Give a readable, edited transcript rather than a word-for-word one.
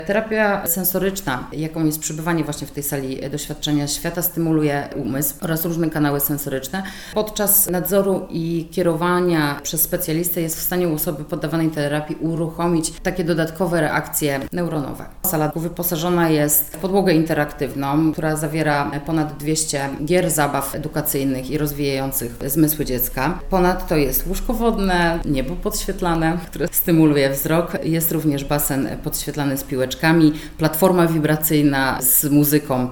Terapia sensoryczna, jaką jest przebywanie właśnie w tej sali doświadczenia świata, stymuluje umysł oraz różne kanały sensoryczne. Podczas nadzoru i kierowania przez specjalistę jest w stanie u osoby poddawanej terapii uruchomić takie dodatkowe reakcje neuronowe. Sala wyposażona jest w podłogę interaktywną, która zawiera ponad 200 gier, zabaw edukacyjnych i rozwijających zmysły dziecka. Ponadto jest łóżko wodne, niebo podświetlane, które stymuluje wzrok. Jest również basen podświetlany z piłeczkami, platforma wibracyjna z muzyką